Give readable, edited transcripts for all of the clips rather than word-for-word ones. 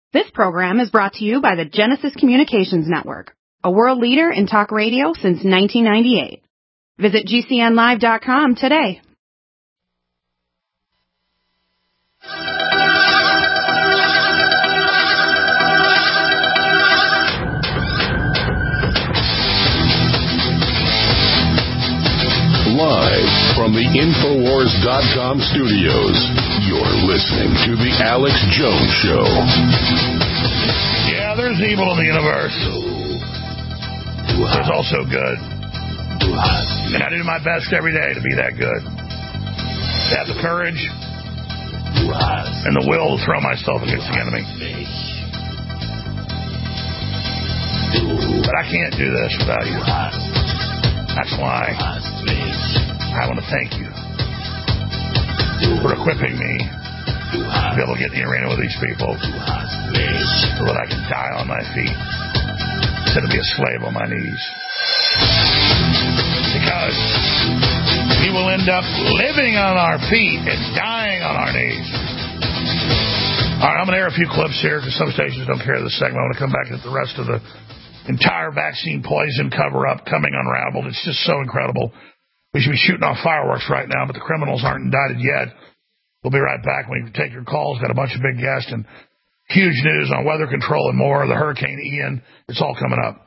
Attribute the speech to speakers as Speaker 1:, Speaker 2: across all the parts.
Speaker 1: This program is brought to you by the Genesis Communications Network, a world leader in talk radio since 1998. Visit GCNlive.com today.
Speaker 2: Live from the Infowars.com studios, you're listening to The Alex Jones Show.
Speaker 3: Yeah, there's evil in the universe. There's also good. And I do my best every day to be that good. To have the courage and the will to throw myself against the enemy. But I can't do this without you. That's why I want to thank you for equipping me to be able to get in the arena with these people so that I can die on my feet instead of be a slave on my knees. Because we will end up living on our feet and dying on our knees. All right, I'm going to air a few clips here because some stations don't carry this segment. I want to come back and get the rest of the entire vaccine poison cover-up coming unraveled. It's just so incredible. We should be shooting off fireworks right now, but the criminals aren't indicted yet. We'll be right back when you take your calls. Got a bunch of big guests and huge news on weather control and more. The Hurricane Ian. It's all coming up.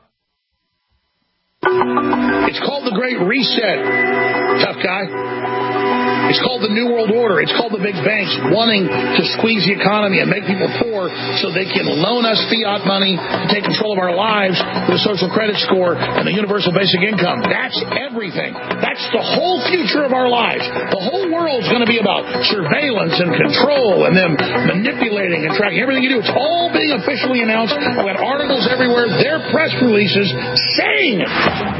Speaker 3: It's called the Great Reset, tough guy. It's called the New World Order. It's called the big banks wanting to squeeze the economy and make people poor so they can loan us fiat money to take control of our lives with a social credit score and a universal basic income. That's everything. That's the whole future of our lives. The whole world's going to be about surveillance and control and them manipulating and tracking everything you do. It's all being officially announced. I've got articles everywhere, their press releases saying it.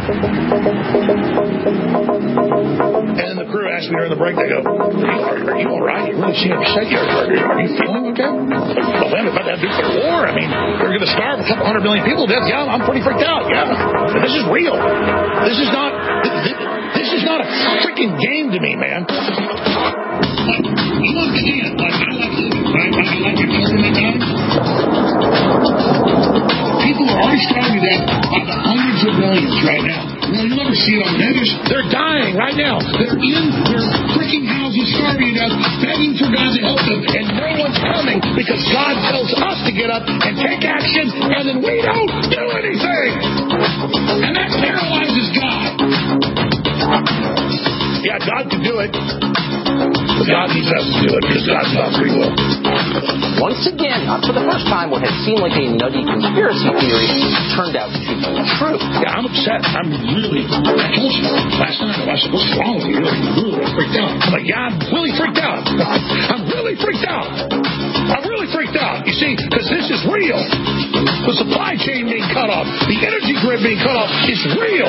Speaker 3: And the crew asked me during the break, they go, are you all right? You really seem upset. Are you feeling okay? Well, then, about that nuclear war, I mean, we're going to starve a couple 100 million people to death. Yeah, I'm pretty freaked out. Yeah. And this is real. This is not a freaking game to me, man. You understand, I like living, right? I like your government now. People are already starving to death by the hundreds of millions right now. You'll never see it on the news. They're dying right now. They're in their freaking houses starving to death, begging for God to help them, and no one's coming because God tells us to get up and take action, and then we don't do anything. And that paralyzes God. Yeah, God can do it. But God needs us to do it because God's about free will.
Speaker 4: Once again, for the first time, what had seemed like a nutty conspiracy theory turned out to be true.
Speaker 3: Yeah, I'm upset. I told you last night, I said, what's wrong with you? You're really freaked out. I'm like, yeah, I'm really freaked out. I'm really freaked out. I'm really freaked out. You see, because this is real. The supply chain being cut off, the energy grid being cut off is real.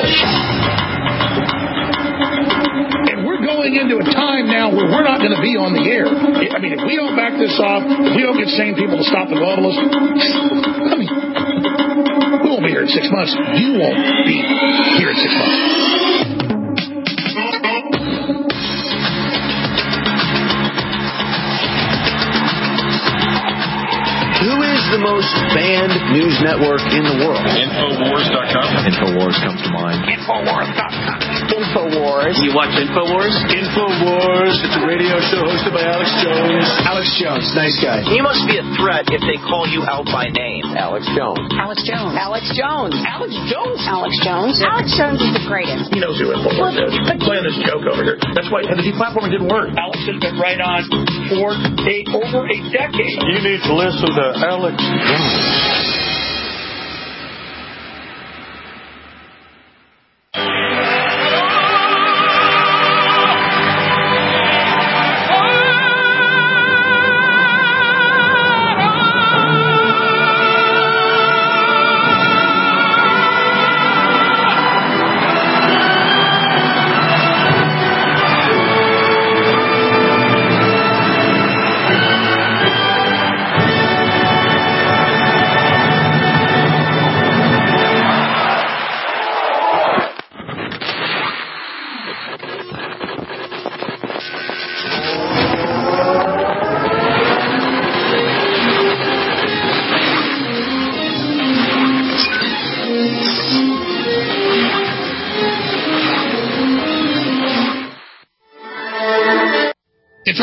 Speaker 3: And we're going into a time now where we're not going to be on the air. I mean, if we don't back this off, if we don't get sane people to stop the globalists, I mean, we won't be here in 6 months. You won't be here in 6 months.
Speaker 5: Who is the most banned news network in the world?
Speaker 6: Infowars.com.
Speaker 5: Infowars comes to mind.
Speaker 3: Infowars.com.
Speaker 4: Infowars.
Speaker 5: You watch Infowars?
Speaker 6: Infowars. It's a radio show hosted by Alex Jones.
Speaker 5: Alex Jones, nice guy.
Speaker 4: He must be a threat if they call you out by name.
Speaker 5: Alex Jones.
Speaker 7: Alex Jones.
Speaker 4: Alex Jones.
Speaker 7: Alex Jones. Alex Jones. Alex Jones is the greatest.
Speaker 3: He knows who Infowars is. I'm playing this joke over here. That's why the deplatforming didn't work. Alex has been right on for over a decade.
Speaker 6: You need to listen to Alex Jones.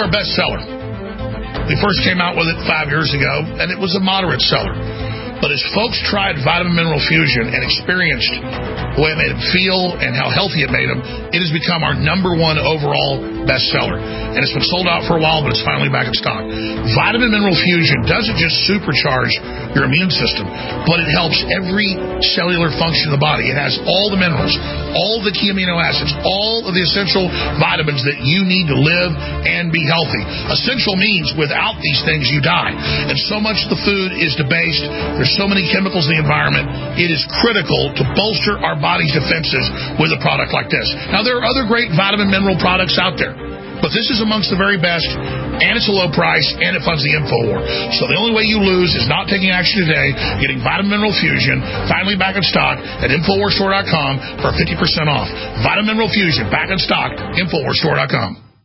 Speaker 3: our best seller. We first came out with it 5 years ago, and it was a moderate seller. But as folks tried Vitamin Mineral Fusion and experienced the way it made them feel and how healthy it made them, it has become our number one overall bestseller. And it's been sold out for a while, but it's finally back in stock. Vitamin Mineral Fusion doesn't just supercharge your immune system, but it helps every cellular function of the body. It has all the minerals, all the key amino acids, all of the essential vitamins that you need to live and be healthy. Essential means without these things you die. And so much of the food is debased. There's so many chemicals in the environment. It is critical to bolster our body's defenses with a product like this. Now, there are other great vitamin mineral products out there, but this is amongst the very best, and it's a low price, and it funds the InfoWar. So the only way you lose is not taking action today, getting Vitamin Mineral Fusion, finally back in stock at InfoWarsStore.com for 50% off. Vitamin Mineral Fusion, back in stock, InfoWarsStore.com.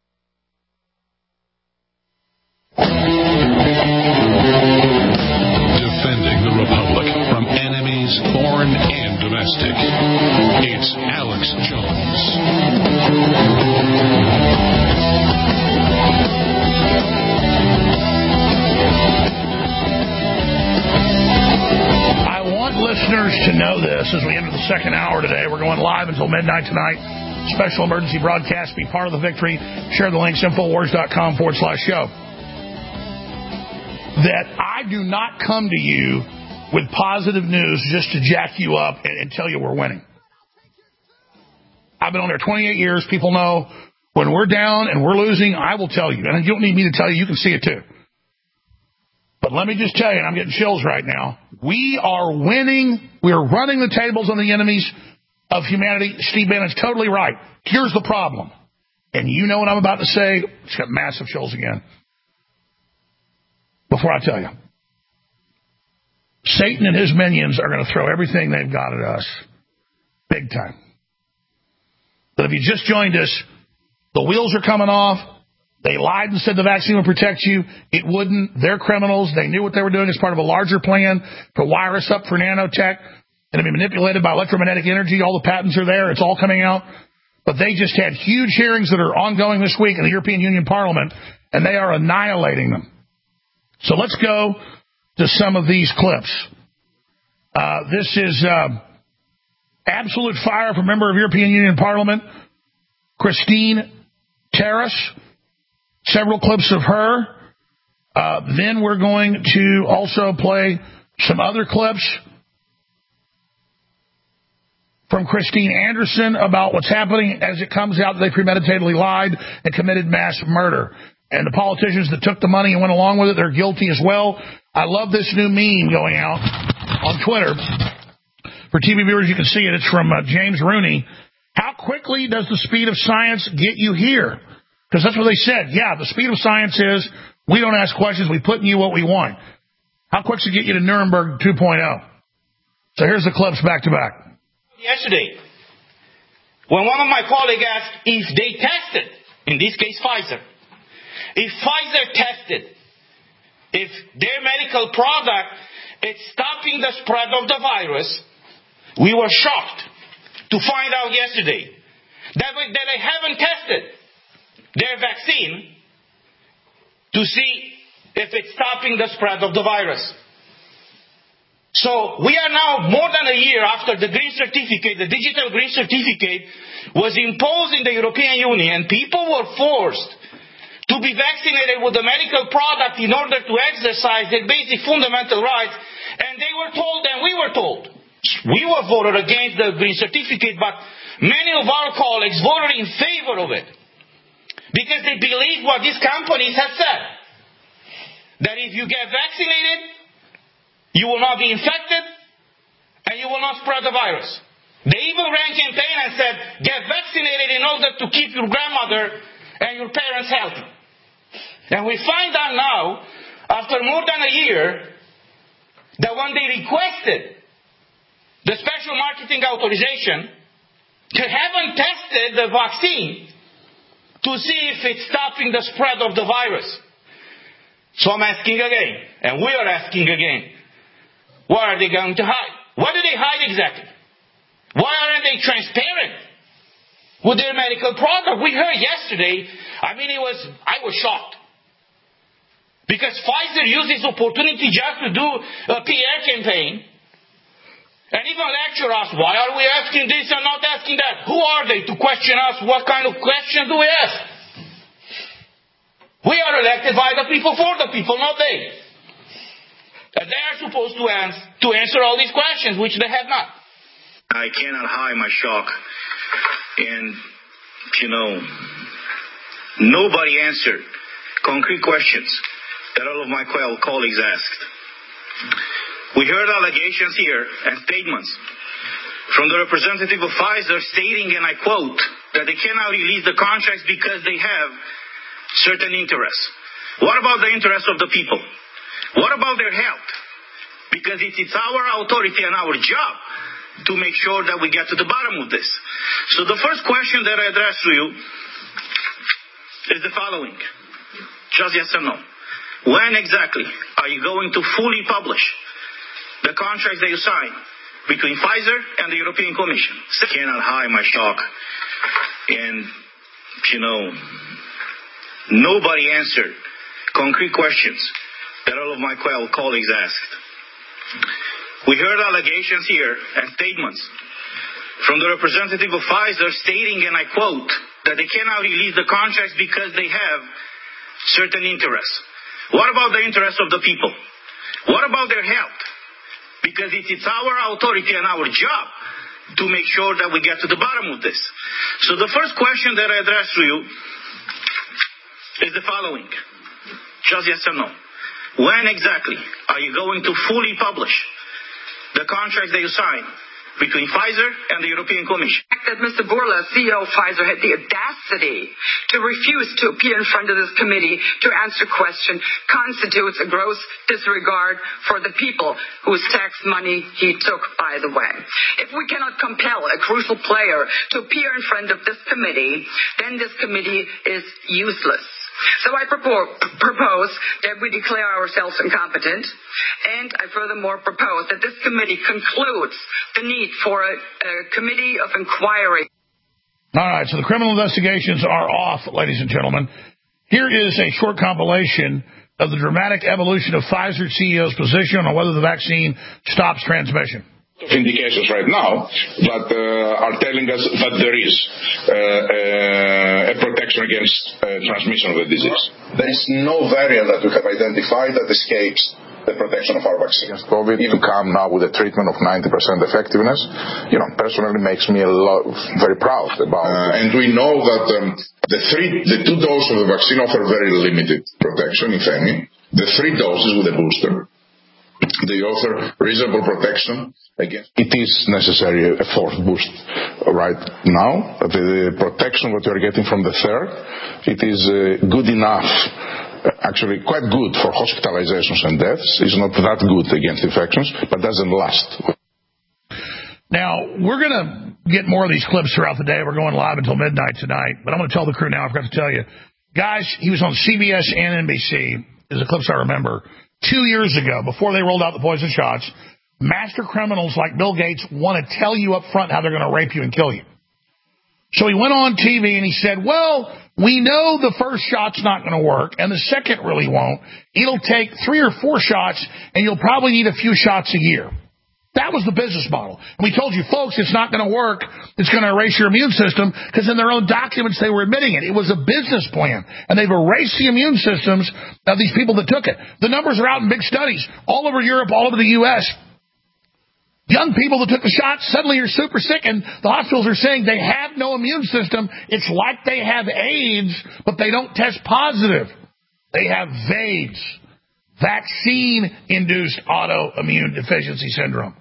Speaker 2: Defending the Republic from enemies, foreign and domestic. It's Alex Jones.
Speaker 3: I want listeners to know this as we enter the second hour today. We're going live until midnight tonight. Special emergency broadcast. Be part of the victory. Share the links, Infowars.com/show. That I do not come to you with positive news just to jack you up and tell you we're winning. I've been on there 28 years. People know when we're down and we're losing, I will tell you. And you don't need me to tell you. You can see it too. But let me just tell you, and I'm getting chills right now, we are winning. We are running the tables on the enemies of humanity. Steve Bannon's totally right. Here's the problem. And you know what I'm about to say. It's got massive chills again. Before I tell you, Satan and his minions are going to throw everything they've got at us. Big time. But if you just joined us, the wheels are coming off. They lied and said the vaccine would protect you. It wouldn't. They're criminals. They knew what they were doing as part of a larger plan to wire us up for nanotech and to be manipulated by electromagnetic energy. All the patents are there. It's all coming out. But they just had huge hearings that are ongoing this week in the European Union Parliament, and they are annihilating them. So let's go to some of these clips. This is absolute fire from member of European Union Parliament, Christine Terrace. Several clips of her. Then we're going to also play some other clips from Christine Anderson about what's happening as it comes out that they premeditatedly lied and committed mass murder. And the politicians that took the money and went along with it, they're guilty as well. I love this new meme going out on Twitter. For TV viewers, you can see it. It's from James Rooney. How quickly does the speed of science get you here? Because that's what they said. Yeah, the speed of science is we don't ask questions. We put in you what we want. How quick does it get you to Nuremberg 2.0? So here's the clips back to back.
Speaker 8: Yesterday, when one of my colleagues asked if they tested, in this case Pfizer, if Pfizer tested, if their medical product is stopping the spread of the virus, we were shocked to find out yesterday that they haven't tested their vaccine to see if it's stopping the spread of the virus. So we are now more than a year after the green certificate, the digital green certificate was imposed in the European Union. People were forced to be vaccinated with a medical product in order to exercise their basic fundamental rights. And they were told, and we were told, we were voted against the green certificate, but many of our colleagues voted in favor of it. Because they believe what these companies have said. That if you get vaccinated, you will not be infected, and you will not spread the virus. They even ran a campaign and said, get vaccinated in order to keep your grandmother and your parents healthy. And we find out now, after more than a year, that when they requested the special marketing authorization, they haven't tested the vaccine to see if it's stopping the spread of the virus. So I'm asking again, and we are asking again, what are they going to hide? What do they hide exactly? Why aren't they transparent with their medical product? We heard yesterday I mean, I was shocked. Because Pfizer used this opportunity just to do a PR campaign. And even lecture us, why are we asking this and not asking that? Who are they to question us? What kind of questions do we ask? We are elected by the people, for the people, not they. And they are supposed to answer all these questions, which they have not.
Speaker 9: I cannot hide my shock. And, nobody answered concrete questions that all of my colleagues asked. We heard allegations here and statements from the representative of Pfizer stating, and I quote, that they cannot release the contracts because they have certain interests. What about the interests of the people? What about their health? Because it's our authority and our job to make sure that we get to the bottom of this. So the first question that I address to you is the following. Just yes or no. When exactly are you going to fully publish the contracts that you sign between Pfizer and the European Commission? I cannot hide my shock. And, nobody answered concrete questions that all of my colleagues asked. We heard allegations here and statements from the representative of Pfizer stating, and I quote, that they cannot release the contracts because they have certain interests. What about the interests of the people? What about their health? Because it's our authority and our job to make sure that we get to the bottom of this. So the first question that I address to you is the following. Just yes or no. When exactly are you going to fully publish the contracts that you sign between Pfizer and the European Commission?
Speaker 10: That Mr. Bourla, CEO of Pfizer, had the audacity to refuse to appear in front of this committee to answer questions constitutes a gross disregard for the people whose tax money he took, by the way. If we cannot compel a crucial player to appear in front of this committee, then this committee is useless. So I propose that we declare ourselves incompetent, and I furthermore propose that this committee concludes the need for a committee of inquiry.
Speaker 3: All right, so the criminal investigations are off, ladies and gentlemen. Here is a short compilation of the dramatic evolution of Pfizer CEO's position on whether the vaccine stops transmission.
Speaker 11: Indications right now that are telling us that there is a protection against transmission of the disease.
Speaker 12: There is no variant that we have identified that escapes the protection of our vaccine.
Speaker 13: Against COVID, to come now with a treatment of 90% effectiveness, personally makes me very proud about
Speaker 11: and we know that the 2 doses of the vaccine offer very limited protection, if any. The 3 doses with a booster, they offer reasonable protection against.
Speaker 13: It is necessary a 4th boost right now. The protection that you are getting from the 3rd, it is good enough, actually quite good for hospitalizations and deaths. It's not that good against infections, but doesn't last.
Speaker 3: Now, we're going to get more of these clips throughout the day. We're going live until midnight tonight, but I'm going to tell the crew now, I forgot to tell you. Guys, he was on CBS and NBC. There's a clips I remember. 2 years ago, before they rolled out the poison shots, master criminals like Bill Gates want to tell you up front how they're going to rape you and kill you. So he went on TV and he said, well, we know the first shot's not going to work and the second really won't. It'll take 3 or 4 shots and you'll probably need a few shots a year. That was the business model. And we told you, folks, it's not going to work. It's going to erase your immune system, because in their own documents they were admitting it. It was a business plan. And they've erased the immune systems of these people that took it. The numbers are out in big studies all over Europe, all over the U.S. Young people that took the shot suddenly are super sick, and the hospitals are saying they have no immune system. It's like they have AIDS, but they don't test positive. They have VAIDS, vaccine-induced autoimmune deficiency syndrome.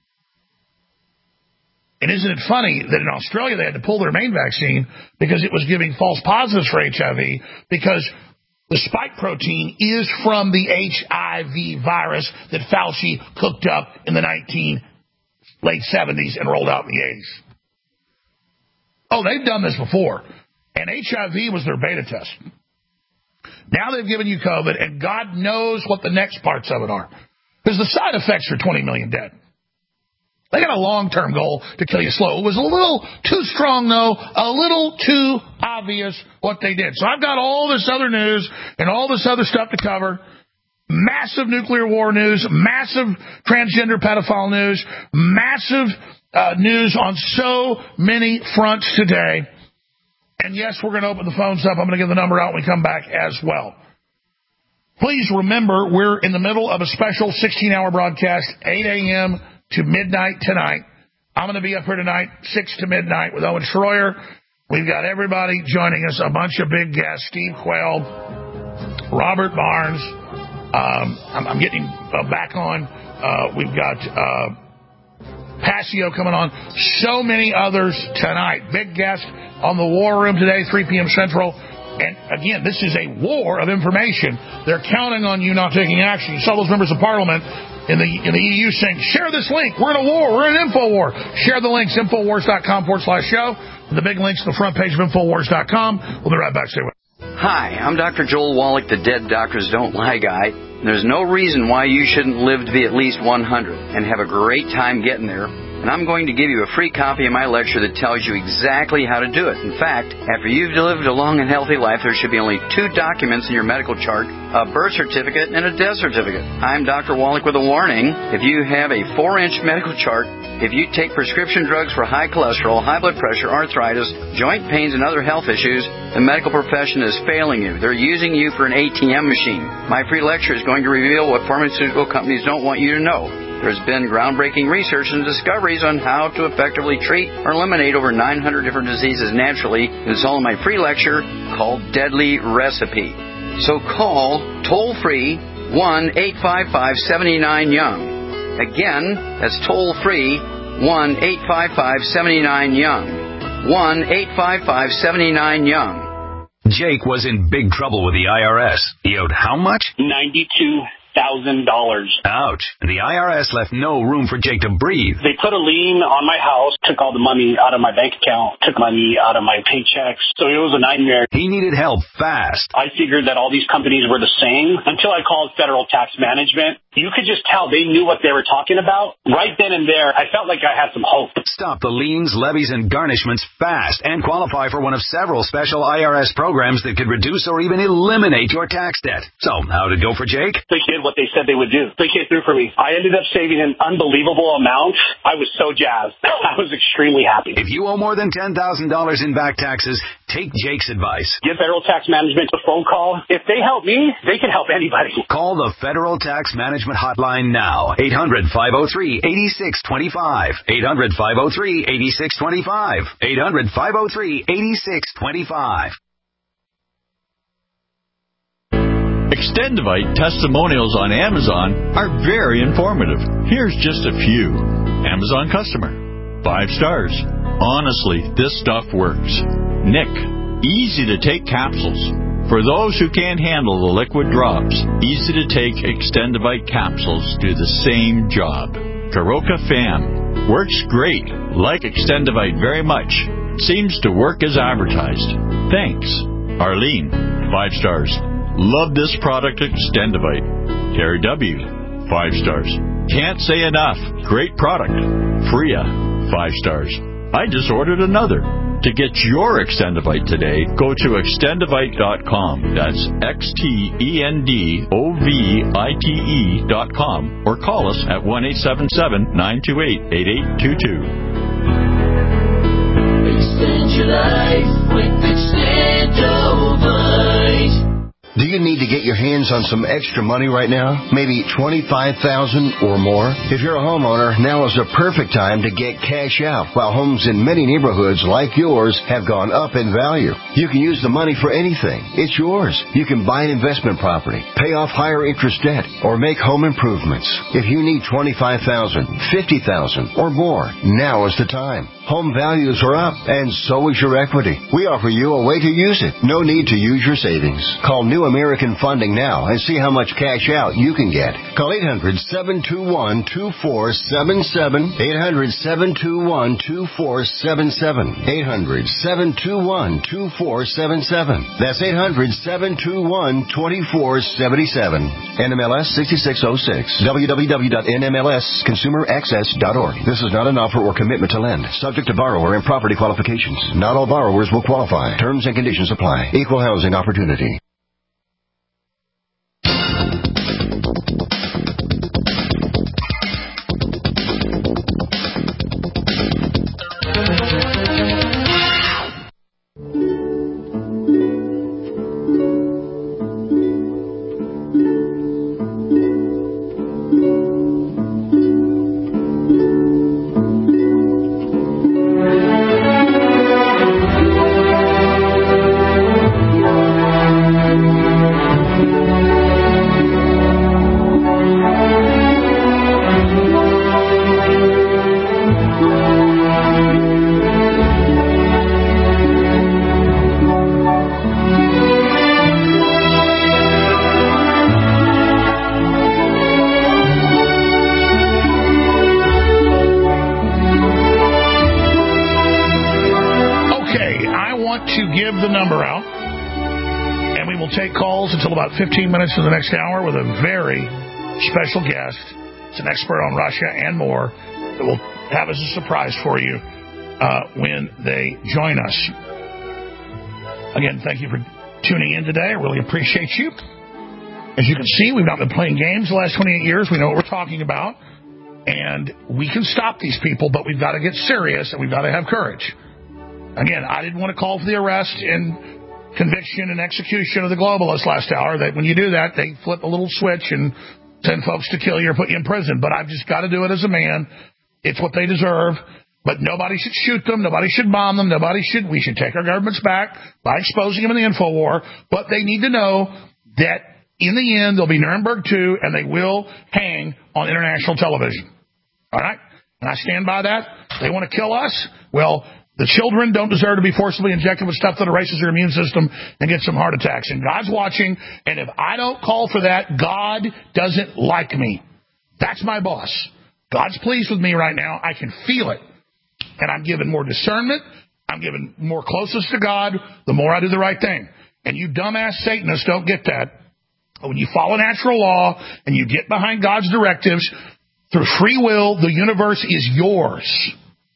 Speaker 3: And isn't it funny that in Australia they had to pull their main vaccine because it was giving false positives for HIV, because the spike protein is from the HIV virus that Fauci cooked up in the late 70s and rolled out in the 80s. Oh, they've done this before. And HIV was their beta test. Now they've given you COVID, and God knows what the next parts of it are. Because the side effects are 20 million dead. They got a long-term goal to kill you slow. It was a little too strong, though, a little too obvious what they did. So I've got all this other news and all this other stuff to cover. Massive nuclear war news, massive transgender pedophile news, massive news on so many fronts today. And yes, we're going to open the phones up. I'm going to give the number out when we come back as well. Please remember, we're in the middle of a special 16-hour broadcast, 8 a.m. to midnight tonight. I'm going to be up here tonight, 6 to midnight with Owen Schroyer. We've got everybody joining us, a bunch of big guests, Steve Quayle, Robert Barnes. I'm getting back on. We've got Passio coming on. So many others tonight. Big guest on the War Room today, 3 p.m. Central. And, again, this is a war of information. They're counting on you not taking action. You saw those members of Parliament in the EU saying, share this link. We're in a war. We're in an info war. Share the links, Infowars.com/show. The big links to the front page of Infowars.com. We'll be right back. Stay with us.
Speaker 14: Hi, I'm Dr. Joel Wallach, the Dead Doctors Don't Lie guy. There's no reason why you shouldn't live to be at least 100 and have a great time getting there. And I'm going to give you a free copy of my lecture that tells you exactly how to do it. In fact, after you've lived a long and healthy life, there should be only 2 documents in your medical chart, a birth certificate and a death certificate. I'm Dr. Wallach with a warning. If you have a 4-inch medical chart, if you take prescription drugs for high cholesterol, high blood pressure, arthritis, joint pains, and other health issues, the medical profession is failing you. They're using you for an ATM machine. My free lecture is going to reveal what pharmaceutical companies don't want you to know. There's been groundbreaking research and discoveries on how to effectively treat or eliminate over 900 different diseases naturally. It's all in my free lecture called Deadly Recipe. So call toll-free 1-855-79-YOUNG. Again, that's toll-free 1-855-79-YOUNG. 1-855-79-YOUNG.
Speaker 15: Jake was in big trouble with the IRS. He owed how much?
Speaker 16: $92,000.
Speaker 15: Ouch. The IRS left no room for Jake to breathe.
Speaker 16: They put a lien on my house, took all the money out of my bank account, took money out of my paychecks. So it was a nightmare.
Speaker 15: He needed help fast.
Speaker 16: I figured that all these companies were the same until I called Federal Tax Management. You could just tell they knew what they were talking about. Right then and there, I felt like I had some hope.
Speaker 15: Stop the liens, levies, and garnishments fast and qualify for one of several special IRS programs that could reduce or even eliminate your tax debt. So, how'd it go for Jake?
Speaker 16: They did what they said they would do. They came through for me. I ended up saving an unbelievable amount. I was so jazzed. I was extremely happy.
Speaker 15: If you owe more than $10,000 in back taxes, take Jake's advice.
Speaker 16: Give Federal Tax Management a phone call. If they help me, they can help anybody.
Speaker 15: Call the Federal Tax Management Hotline now. 800-503-8625. 800-503-8625. 800-503-8625.
Speaker 17: Extendivite testimonials on Amazon are very informative. Here's just a few. Amazon customer. 5 stars. Honestly, this stuff works. Nick. Easy to take capsules. For those who can't handle the liquid drops, easy to take Extendivite capsules do the same job. Karoka Fam. Works great. Like Extendivite very much. Seems to work as advertised. Thanks. Arlene. 5 stars. Love this product, Extendivite. Terry W. 5 stars. Can't say enough. Great product. Freya. 5 stars. I just ordered another. To get your Extendivite today, go to Extendivite.com. That's XTENDOVITE.com or call us at 1-877-928-8822.
Speaker 18: Extend your life with Extendovite.
Speaker 19: Do you need to get your hands on some extra money right now? Maybe $25,000 or more? If you're a homeowner, now is the perfect time to get cash out while homes in many neighborhoods like yours have gone up in value. You can use the money for anything. It's yours. You can buy an investment property, pay off higher interest debt, or make home improvements. If you need $25,000, $50,000, or more, now is the time. Home values are up, and so is your equity. We offer you a way to use it. No need to use your savings. Call New American Funding now and see how much cash out you can get. Call 800-721-2477. 800-721-2477. 800-721-2477. That's 800-721-2477. NMLS 6606. www.nmlsconsumeraccess.org. This is not an offer or commitment to lend. Subject to borrower and property qualifications. Not all borrowers will qualify. Terms and conditions apply. Equal housing opportunity.
Speaker 3: Until about 15 minutes of the next hour with a very special guest. It's an expert on Russia and more that will have as a surprise for you when they join us. Again, thank you for tuning in today. I really appreciate you. As you can see, we've not been playing games the last 28 years. We know what we're talking about. And we can stop these people, but we've got to get serious and we've got to have courage. Again, I didn't want to call for the arrest and conviction and execution of the globalists last hour. That when you do that, they flip a little switch and send folks to kill you or put you in prison. But I've just got to do it as a man. It's what they deserve. But nobody should shoot them. Nobody should bomb them. We should take our governments back by exposing them in the info war. But they need to know that in the end, there'll be Nuremberg 2, and they will hang on international television. All right? And I stand by that. They want to kill us. Well, the children don't deserve to be forcibly injected with stuff that erases their immune system and gets some heart attacks. And God's watching, and if I don't call for that, God doesn't like me. That's my boss. God's pleased with me right now. I can feel it. And I'm given more discernment. I'm given more closeness to God the more I do the right thing. And you dumbass Satanists don't get that. When you follow natural law and you get behind God's directives, through free will, the universe is yours.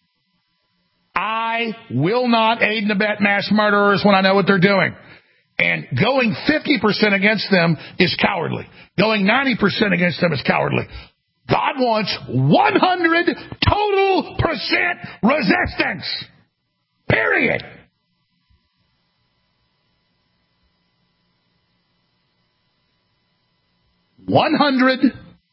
Speaker 3: I will not aid and abet mass murderers when I know what they're doing. And going 50% against them is cowardly. Going 90% against them is cowardly. God wants 100 total percent resistance. Period. $100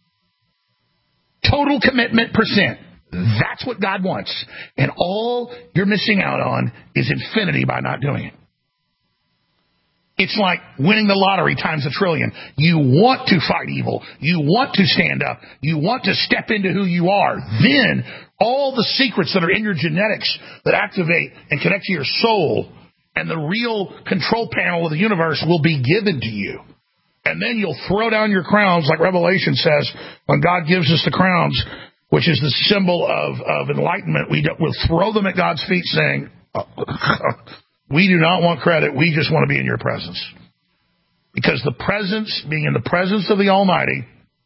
Speaker 3: total commitment percent. That's what God wants. And all you're missing out on is infinity by not doing it. It's like winning the lottery times a trillion. You want to fight evil. You want to stand up. You want to step into who you are. Then all the secrets that are in your genetics that activate and connect to your soul and the real control panel of the universe will be given to you. And then you'll throw down your crowns, like Revelation says, when God gives us the crowns, which is the symbol of enlightenment. We'll throw them at God's feet saying, we do not want credit. We just want to be in your presence. Because the presence, being in the presence of the Almighty,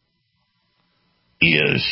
Speaker 3: is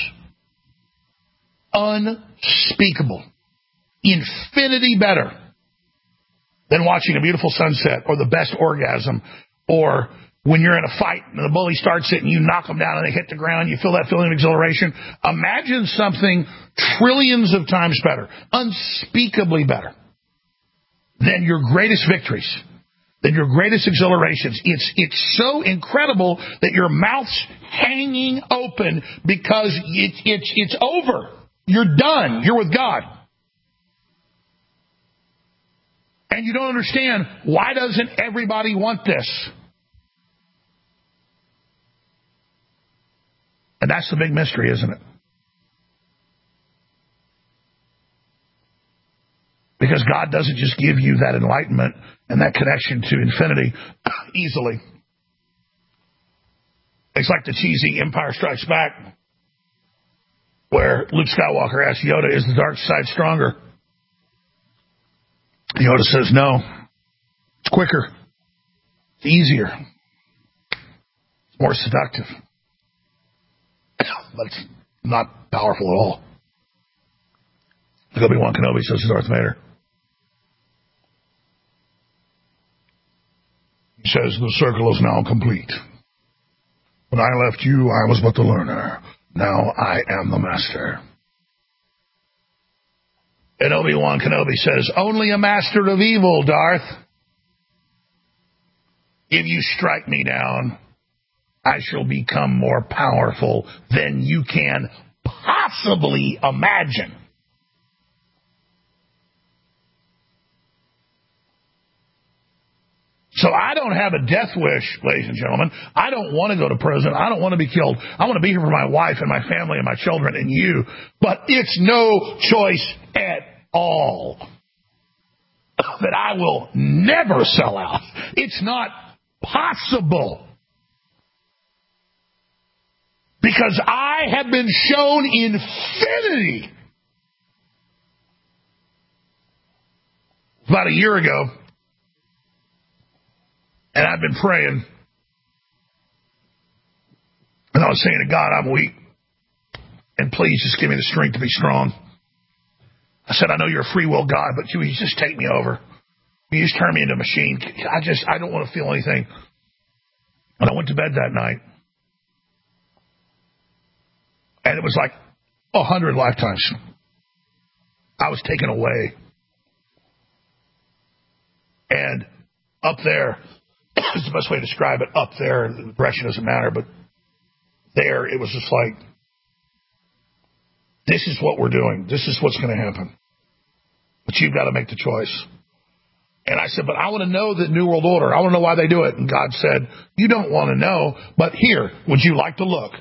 Speaker 3: unspeakable. Infinity better than watching a beautiful sunset or the best orgasm or when you're in a fight and the bully starts it and you knock them down and they hit the ground, you feel that feeling of exhilaration. Imagine something trillions of times better, unspeakably better than your greatest victories, than your greatest exhilarations. It's so incredible that your mouth's hanging open because it's over. You're done. You're with God. And you don't understand, why doesn't everybody want this? And that's the big mystery, isn't it? Because God doesn't just give you that enlightenment and that connection to infinity easily. It's like the cheesy Empire Strikes Back, where Luke Skywalker asks Yoda, is the dark side stronger? Yoda says, no. It's quicker. It's easier. It's more seductive. But it's not powerful at all. Like Obi-Wan Kenobi says to Darth Vader. He says, the circle is now complete. When I left you, I was but the learner. Now I am the master. And Obi-Wan Kenobi says, only a master of evil, Darth. If you strike me down, I shall become more powerful than you can possibly imagine. So I don't have a death wish, ladies and gentlemen. I don't want to go to prison. I don't want to be killed. I want to be here for my wife and my family and my children and you. But it's no choice at all that I will never sell out. It's not possible. Because I have been shown infinity. About a year ago, and I've been praying, and I was saying to God, I'm weak, and please just give me the strength to be strong. I said, I know you're a free will God, but you just take me over. You just turn me into a machine. I don't want to feel anything. And I went to bed that night, and it was like 100 lifetimes. I was taken away. And up there, is the best way to describe it, up there, the direction doesn't matter, but there, it was just like, this is what we're doing. This is what's going to happen. But you've got to make the choice. And I said, but I want to know the New World Order. I want to know why they do it. And God said, you don't want to know, but here, would you like to look?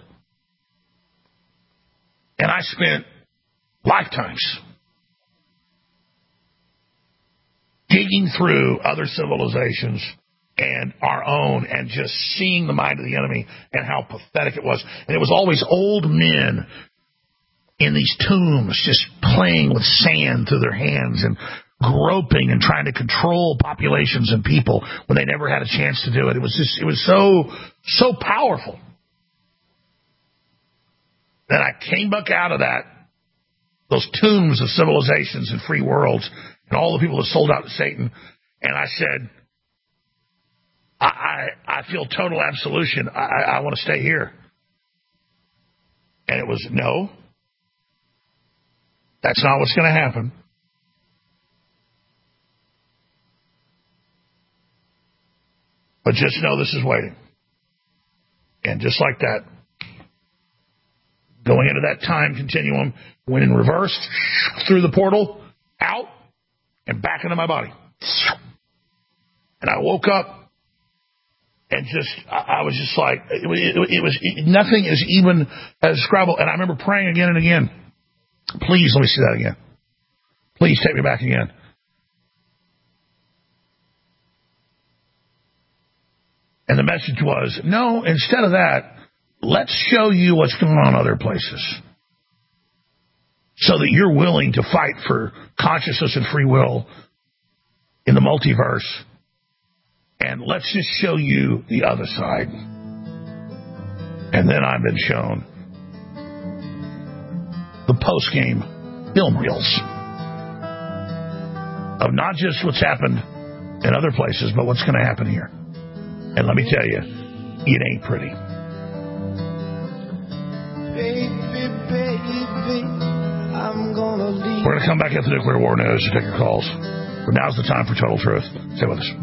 Speaker 3: And I spent lifetimes digging through other civilizations and our own and just seeing the mind of the enemy and how pathetic it was. And it was always old men in these tombs just playing with sand through their hands and groping and trying to control populations and people when they never had a chance to do it. It was so powerful. Then I came back out of those tombs of civilizations and free worlds and all the people that sold out to Satan, and I said, I feel total absolution. I want to stay here. And it was, no, that's not what's going to happen. But just know this is waiting. And just like that, going into that time continuum, went in reverse, through the portal, out, and back into my body. And I woke up, and I was just like, it was nothing is even as describable. And I remember praying again and again, please let me see that again. Please take me back again. And the message was, no, instead of that, let's show you what's going on other places so that you're willing to fight for consciousness and free will in the multiverse. And let's just show you the other side. And then I've been shown the post-game film reels of not just what's happened in other places, but what's going to happen here. And let me tell you, it ain't pretty. We're going to come back after the nuclear war news to take your calls. But now's the time for Total Truth. Stay with us.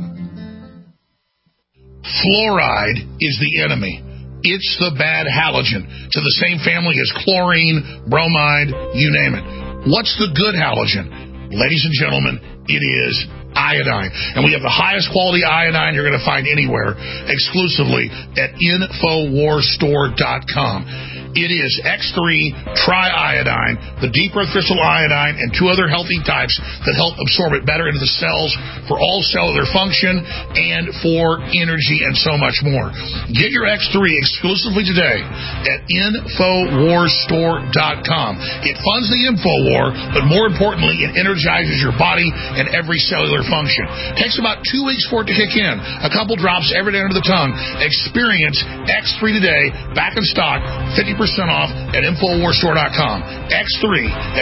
Speaker 3: Fluoride is the enemy. It's the bad halogen. To the same family as chlorine, bromide, you name it. What's the good halogen? Ladies and gentlemen, it is iodine. And we have the highest quality iodine you're going to find anywhere, exclusively at InfoWarsStore.com. It is X3 triiodine, the deep artificial iodine, and 2 other healthy types that help absorb it better into the cells for all cellular function and for energy and so much more. Get your X3 exclusively today at InfoWarsStore.com. It funds the InfoWar, but more importantly, it energizes your body and every cellular function. It takes about 2 weeks for it to kick in. A couple drops every day under the tongue. Experience X3 today, back in stock, 50% off at InfoWarsStore.com. X3 at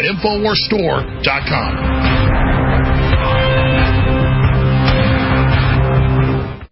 Speaker 3: InfoWarsStore.com.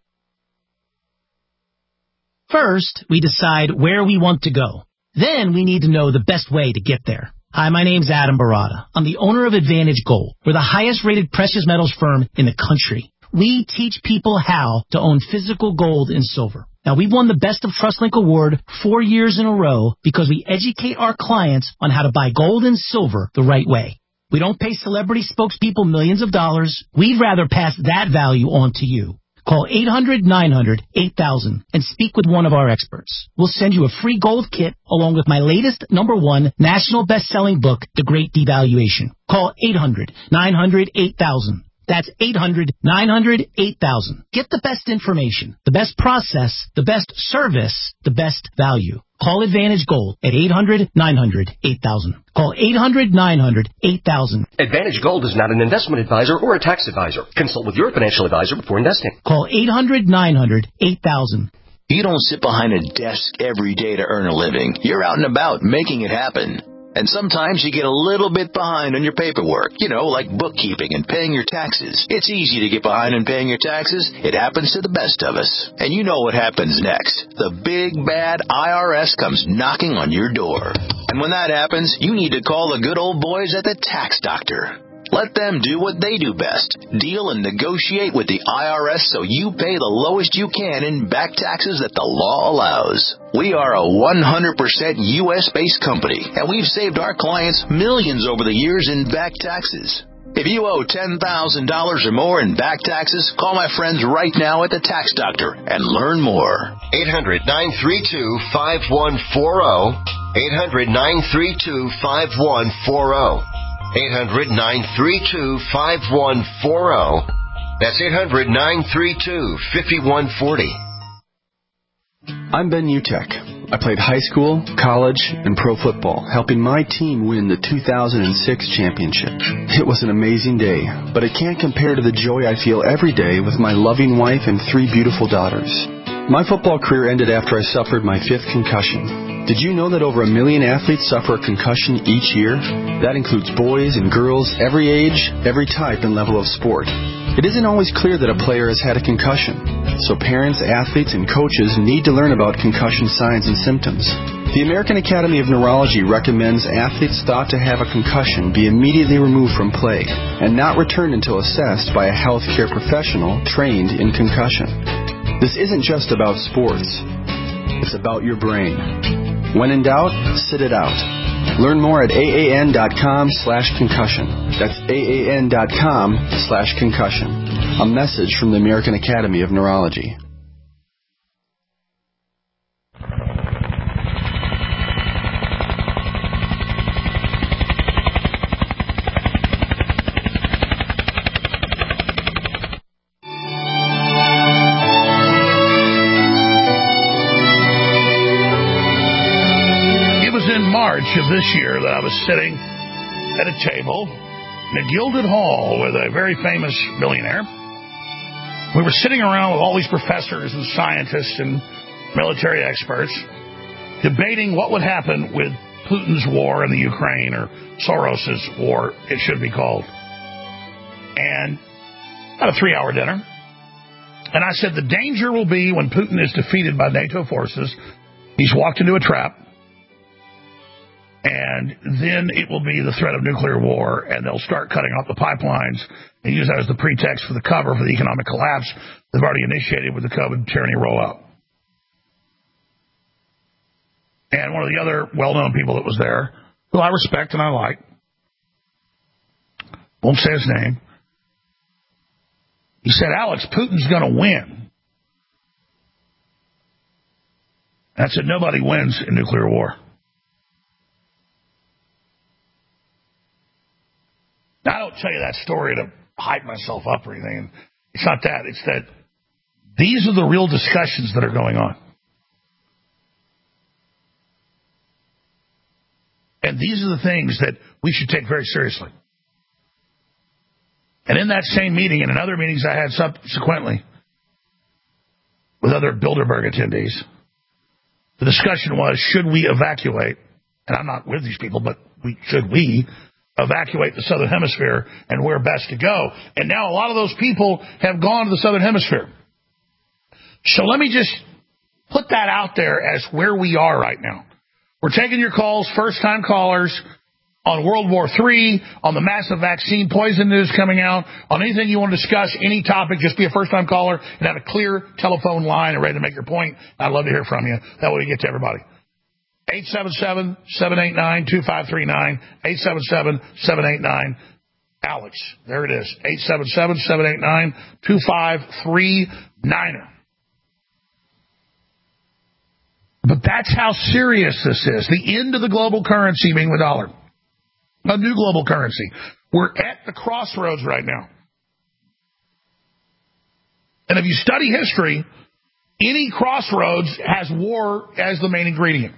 Speaker 20: First, we decide where we want to go. Then we need to know the best way to get there. Hi, my name's Adam Barada. I'm the owner of Advantage Gold. We're the highest-rated precious metals firm in the country. We teach people how to own physical gold and silver. Now, we've won the Best of TrustLink Award 4 years in a row because we educate our clients on how to buy gold and silver the right way. We don't pay celebrity spokespeople millions of dollars. We'd rather pass that value on to you. Call 800-900-8000 and speak with one of our experts. We'll send you a free gold kit along with my latest #1 national best-selling book, The Great Devaluation. Call 800-900-8000. That's 800-900-8000. Get the best information, the best process, the best service, the best value. Call Advantage Gold at 800-900-8000. Call 800-900-8000.
Speaker 21: Advantage Gold is not an investment advisor or a tax advisor. Consult with your financial advisor before investing.
Speaker 20: Call 800-900-8000.
Speaker 5: You don't sit behind a desk every day to earn a living. You're out and about making it happen. And sometimes you get a little bit behind on your paperwork, like bookkeeping and paying your taxes. It's easy to get behind on paying your taxes. It happens to the best of us. And you know what happens next. The big, bad IRS comes knocking on your door. And when that happens, you need to call the good old boys at the Tax Doctor. Let them do what they do best. Deal and negotiate with the IRS so you pay the lowest you can in back taxes that the law allows. We are a 100% U.S.-based company, and we've saved our clients millions over the years in back taxes. If you owe $10,000 or more in back taxes, call my friends right now at the Tax Doctor and learn more.
Speaker 19: 800-932-5140. 800-932-5140. 800-932-5140. That's 800-932-5140.
Speaker 22: I'm Ben Utek. I played high school, college, and pro football, helping my team win the 2006 championship. It was an amazing day, but it can't compare to the joy I feel every day with my loving wife and 3 beautiful daughters. My football career ended after I suffered my 5th concussion. Did you know that over 1 million athletes suffer a concussion each year? That includes boys and girls, every age, every type and level of sport. It isn't always clear that a player has had a concussion, so parents, athletes, and coaches need to learn about concussion signs and symptoms. The American Academy of Neurology recommends athletes thought to have a concussion be immediately removed from play and not returned until assessed by a healthcare professional trained in concussion. This isn't just about sports. It's about your brain. When in doubt, sit it out. Learn more at AAN.com/concussion. That's AAN.com/concussion. A message from the American Academy of Neurology.
Speaker 3: Of this year that I was sitting at a table in a gilded hall with a very famous billionaire. We were sitting around with all these professors and scientists and military experts debating what would happen with Putin's war in the Ukraine, or Soros's war, it should be called. And had a 3-hour dinner. And I said the danger will be when Putin is defeated by NATO forces, he's walked into a trap. And then it will be the threat of nuclear war, and they'll start cutting off the pipelines and use that as the pretext for the cover for the economic collapse they've already initiated with the COVID tyranny rollout. And one of the other well-known people that was there, who I respect and I like, won't say his name, he said, Alex, Putin's going to win. I said, nobody wins in nuclear war. I don't tell you that story to hype myself up or anything. It's not that. It's that these are the real discussions that are going on. And these are the things that we should take very seriously. And in that same meeting and in other meetings I had subsequently with other Bilderberg attendees, the discussion was, should we evacuate? And I'm not with these people, but should we evacuate the Southern Hemisphere and where best to go? And now a lot of those people have gone to the Southern Hemisphere. So let me just put that out there as where we are right now. We're taking your calls, first-time callers, on World War III, on the massive vaccine poison news coming out, on anything you want to discuss, any topic, just be a first-time caller and have a clear telephone line and ready to make your point. I'd love to hear from you. That way we get to everybody. 877-789-2539, 877-789-ALEX. There it is, 877-789-2539. But that's how serious this is. The end of the global currency being the dollar. A new global currency. We're at the crossroads right now. And if you study history, any crossroads has war as the main ingredient.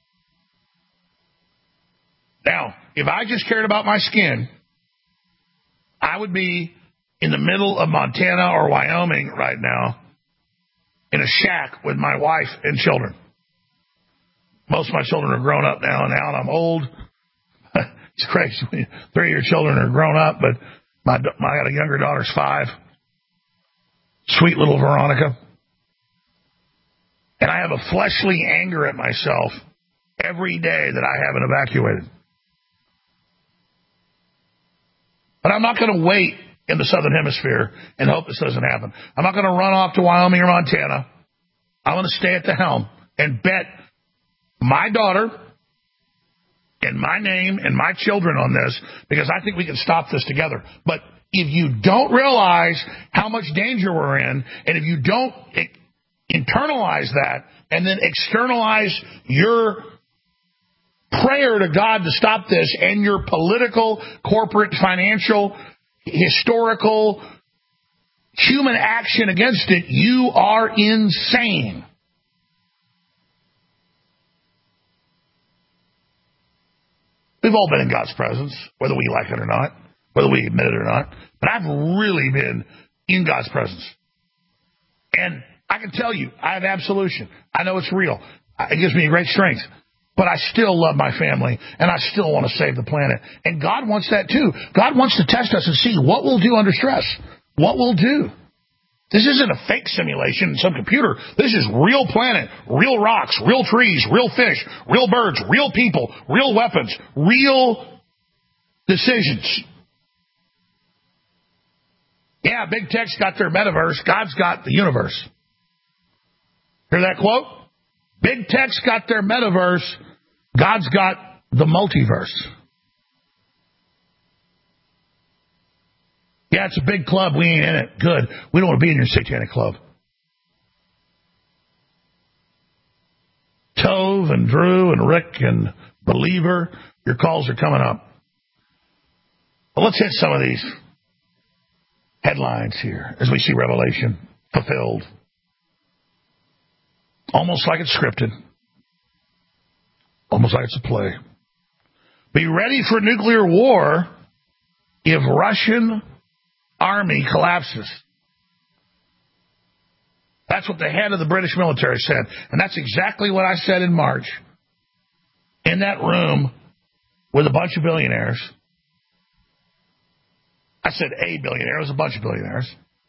Speaker 3: Now, if I just cared about my skin, I would be in the middle of Montana or Wyoming right now in a shack with my wife and children. Most of my children are grown up now, and I'm old. It's crazy. 3 of your children are grown up, but I got a younger daughter's 5. Sweet little Veronica. And I have a fleshly anger at myself every day that I haven't evacuated. But I'm not going to wait in the Southern Hemisphere and hope this doesn't happen. I'm not going to run off to Wyoming or Montana. I'm going to stay at the helm and bet my daughter and my name and my children on this, because I think we can stop this together. But if you don't realize how much danger we're in, and if you don't internalize that and then externalize your prayer to God to stop this and your political, corporate, financial, historical, human action against it, you are insane. We've all been in God's presence, whether we like it or not, whether we admit it or not. But I've really been in God's presence. And I can tell you, I have absolution. I know it's real. It gives me great strength. But I still love my family, and I still want to save the planet. And God wants that too. God wants to test us and see what we'll do under stress. What we'll do. This isn't a fake simulation in some computer. This is real planet, real rocks, real trees, real fish, real birds, real people, real weapons, real decisions. Yeah, big tech's got their metaverse. God's got the universe. Hear that quote? Big tech's got their metaverse. God's got the multiverse. Yeah, it's a big club. We ain't in it. Good. We don't want to be in your satanic club. Tove and Drew and Rick and Believer, your calls are coming up. Well, let's hit some of these headlines here as we see Revelation fulfilled. Almost like it's scripted. Almost like it's a play. Be ready for nuclear war if Russian army collapses. That's what the head of the British military said. And that's exactly what I said in March in that room with a bunch of billionaires. I said a billionaire. It was a bunch of billionaires.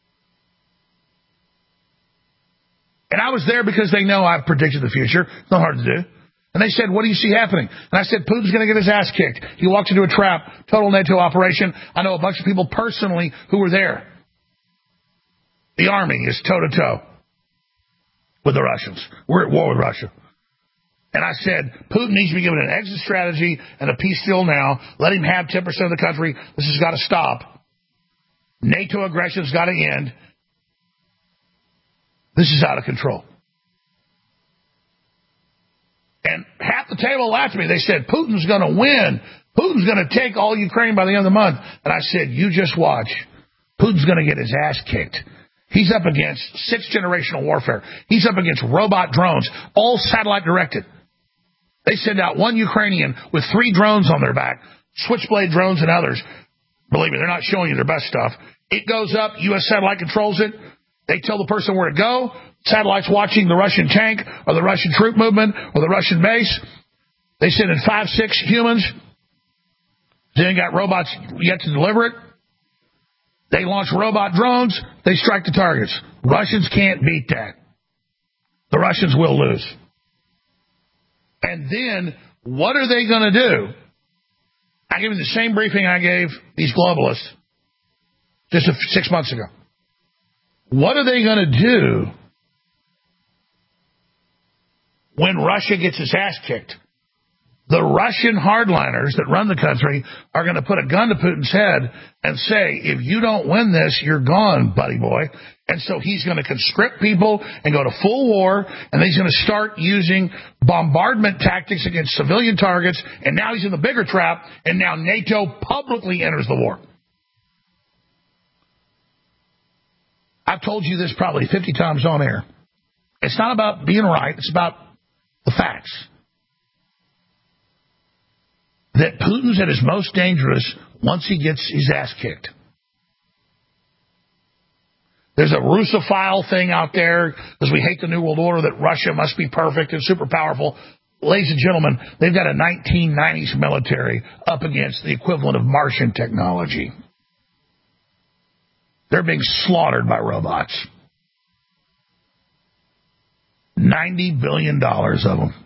Speaker 3: And I was there because they know I've predicted the future. It's not hard to do. And they said, what do you see happening? And I said, Putin's going to get his ass kicked. He walks into a trap, total NATO operation. I know a bunch of people personally who were there. The army is toe-to-toe with the Russians. We're at war with Russia. And I said, Putin needs to be given an exit strategy and a peace deal now. Let him have 10% of the country. This has got to stop. NATO aggression's got to end. This is out of control. And half the table laughed at me. They said, Putin's going to win. Putin's going to take all Ukraine by the end of the month. And I said, you just watch. Putin's going to get his ass kicked. He's up against sixth-generational warfare. He's up against robot drones, all satellite-directed. They send out one Ukrainian with 3 drones on their back, Switchblade drones and others. Believe me, they're not showing you their best stuff. It goes up. U.S. satellite controls it. They tell the person where to go. Satellite's watching the Russian tank or the Russian troop movement or the Russian base. They send in 5, 6 humans. They ain't got robots yet to deliver it. They launch robot drones. They strike the targets. Russians can't beat that. The Russians will lose. And then what are they going to do? I gave you the same briefing I gave these globalists just 6 months ago. What are they going to do when Russia gets its ass kicked? The Russian hardliners that run the country are going to put a gun to Putin's head and say, if you don't win this, you're gone, buddy boy. And so he's going to conscript people and go to full war, and he's going to start using bombardment tactics against civilian targets, and now he's in the bigger trap, and now NATO publicly enters the war. I've told you this probably 50 times on air. It's not about being right. It's about the facts. That Putin's at his most dangerous once he gets his ass kicked. There's a Russophile thing out there because we hate the New World Order that Russia must be perfect and super powerful. Ladies and gentlemen, they've got a 1990s military up against the equivalent of Martian technology. They're being slaughtered by robots. $90 billion of them.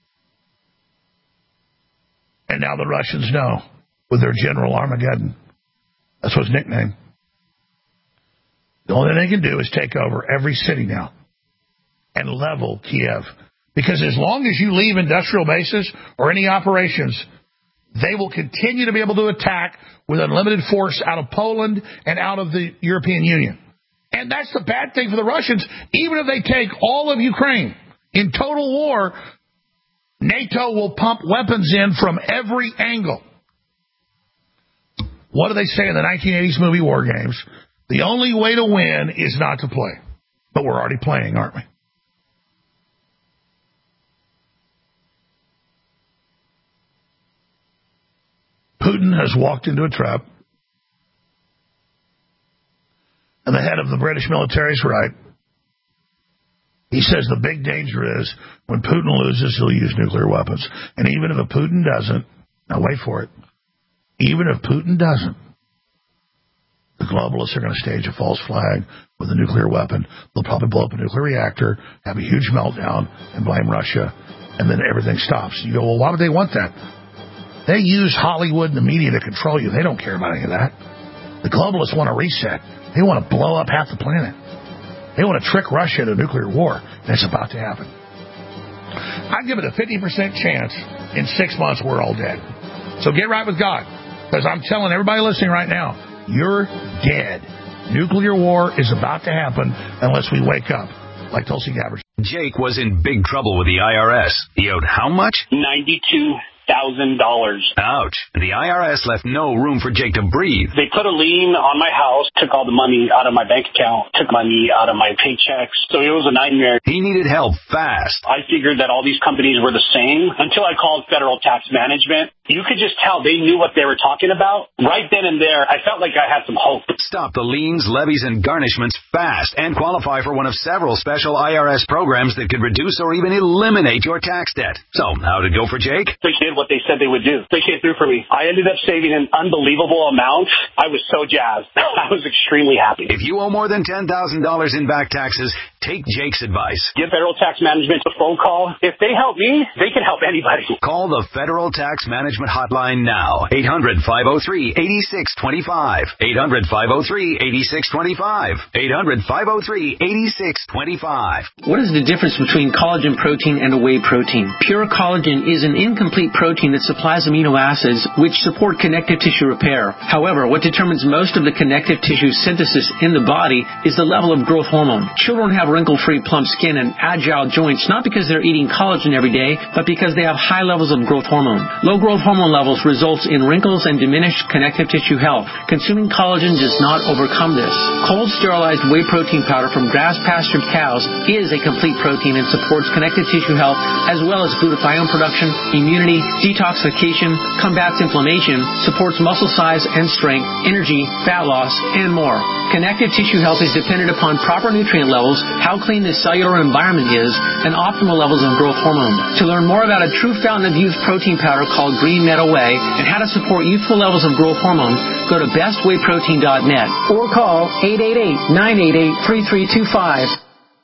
Speaker 3: And now the Russians know with their General Armageddon. That's what's nicknamed. The only thing they can do is take over every city now and level Kiev. Because as long as you leave industrial bases or any operations, they will continue to be able to attack with unlimited force out of Poland and out of the European Union. And that's the bad thing for the Russians. Even if they take all of Ukraine in total war, NATO will pump weapons in from every angle. What do they say in the 1980s movie War Games? The only way to win is not to play. But we're already playing, aren't we? Putin has walked into a trap. And the head of the British military is right. He says the big danger is when Putin loses, he'll use nuclear weapons. And even if Putin doesn't, now wait for it, even if Putin doesn't, the globalists are going to stage a false flag with a nuclear weapon. They'll probably blow up a nuclear reactor, have a huge meltdown, and blame Russia, and then everything stops. You go, well, why would they want that? They use Hollywood and the media to control you. They don't care about any of that. The globalists want to reset. They want to blow up half the planet. They want to trick Russia into nuclear war, and it's about to happen. I'd give it a 50% chance in 6 months we're all dead. So get right with God, because I'm telling everybody listening right now, you're dead. Nuclear war is about to happen unless we wake up, like Tulsi Gabbard.
Speaker 15: Jake was in big trouble with the IRS. He owed how much?
Speaker 16: $92,000.
Speaker 15: Ouch. The IRS left no room for Jake to breathe.
Speaker 16: They put a lien on my house, took all the money out of my bank account, took money out of my paychecks. So it was a nightmare.
Speaker 15: He needed help fast.
Speaker 16: I figured that all these companies were the same until I called Federal Tax Management. You could just tell they knew what they were talking about. Right then and there, I felt like I had some hope.
Speaker 15: Stop the liens, levies, and garnishments fast and qualify for one of several special IRS programs that could reduce or even eliminate your tax debt. So, how'd it go for Jake?
Speaker 16: They did what they said they would do. They came through for me. I ended up saving an unbelievable amount. I was so jazzed. I was extremely happy.
Speaker 15: If you owe more than $10,000 in back taxes, take Jake's advice.
Speaker 16: Give Federal Tax Management a phone call. If they help me, they can help anybody.
Speaker 15: Call the Federal Tax Management hotline now. 800-503-8625. 800-503-8625. 800-503-8625.
Speaker 1: What is the difference between collagen protein and a whey protein? Pure collagen is an incomplete protein protein that supplies amino acids which support connective tissue repair. However, what determines most of the connective tissue synthesis in the body is the level of growth hormone. Children have wrinkle-free, plump skin and agile joints not because they're eating collagen every day, but because they have high levels of growth hormone. Low growth hormone levels results in wrinkles and diminished connective tissue health. Consuming collagen does not overcome this. Cold sterilized whey protein powder from grass-pastured cows is a complete protein and supports connective tissue health as well as glutathione production, immunity, detoxification, combats inflammation, supports muscle size and strength, energy, fat loss, and more. Connective tissue health is dependent upon proper nutrient levels, how clean the cellular environment is, and optimal levels of growth hormone. To learn more about a true fountain of youth protein powder called Green Meadow Whey and how to support youthful levels of growth hormone, go to bestwayprotein.net or call 888-988-3325.